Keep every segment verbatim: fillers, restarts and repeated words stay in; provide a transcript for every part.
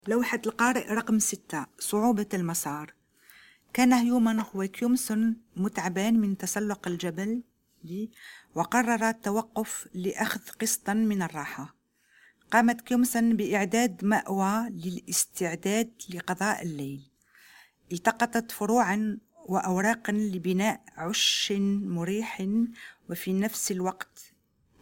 لوحة القارئ رقم ستة. صعوبة المسار. كان هيومن وكيومسون متعبان من تسلق الجبل دي، وقرر التوقف لأخذ قسطا من الراحة. قامت كيومسون بإعداد مأوى للاستعداد لقضاء الليل. التقطت فروعا وأوراقا لبناء عش مريح، وفي نفس الوقت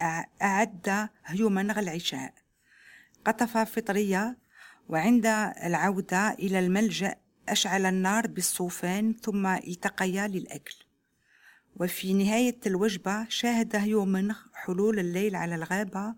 أعد هيومن العشاء. قطف فطرية، وعند العودة إلى الملجأ أشعل النار بالصوفان ثم التقيا للأكل. وفي نهاية الوجبة شاهد هيومن حلول الليل على الغابة،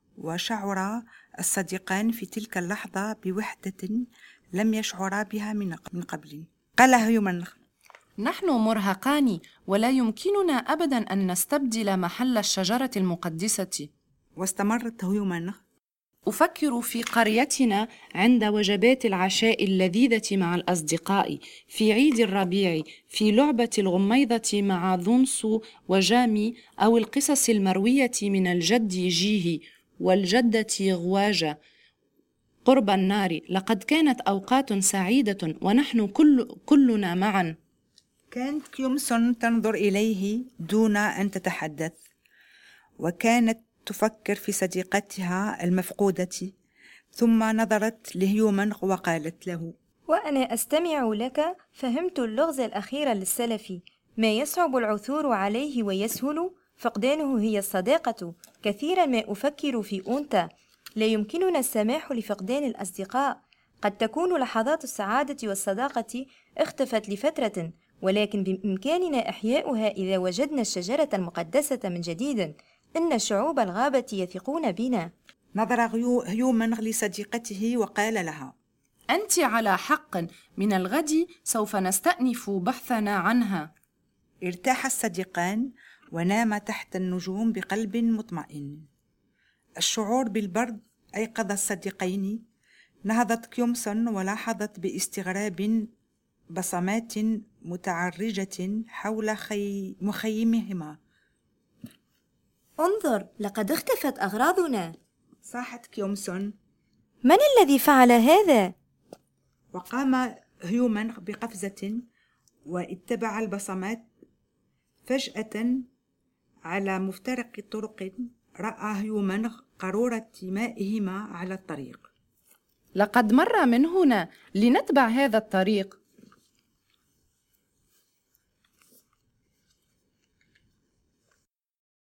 وشعر الصديقان في تلك اللحظة بوحدة لم يشعرا بها من قبل. قال هيومن: نحن مرهقان ولا يمكننا أبدا أن نستبدل محل الشجرة المقدسة. واستمرت هيومن: أفكر في قريتنا عند وجبات العشاء اللذيذة مع الأصدقاء، في عيد الربيع، في لعبة الغميضة مع ذونسو وجامي، أو القصص المروية من الجد جيهي والجدة غواجة قرب النار. لقد كانت أوقات سعيدة ونحن كل كلنا معا. كانت كيومسون تنظر إليه دون أن تتحدث، وكانت تفكر في صديقتها المفقودة، ثم نظرت لهيومن وقالت له: وأنا أستمع لك. فهمت اللغز الأخير للسلف: ما يصعب العثور عليه ويسهل فقدانه هي الصداقة. كثيرا ما أفكر في أنت، لا يمكننا السماح لفقدان الأصدقاء. قد تكون لحظات السعادة والصداقة اختفت لفترة، ولكن بإمكاننا إحياؤها إذا وجدنا الشجرة المقدسة من جديد. إن شعوب الغابة يثقون بنا. نظر هيومن لصديقته وقال لها: أنت على حق، من الغد سوف نستأنف بحثنا عنها. ارتاح الصديقان وناما تحت النجوم بقلب مطمئن. الشعور بالبرد أيقظ الصديقين. نهضت كيومسون ولاحظت باستغراب بصمات متعرجة حول خي... مخيمهما. انظر، لقد اختفت أغراضنا. صاحت كيومسون: من الذي فعل هذا؟ وقام هيومن بقفزة واتبع البصمات. فجأة على مفترق طرق رأى هيومن قارورة مائهما على الطريق. لقد مر من هنا، لنتبع هذا الطريق.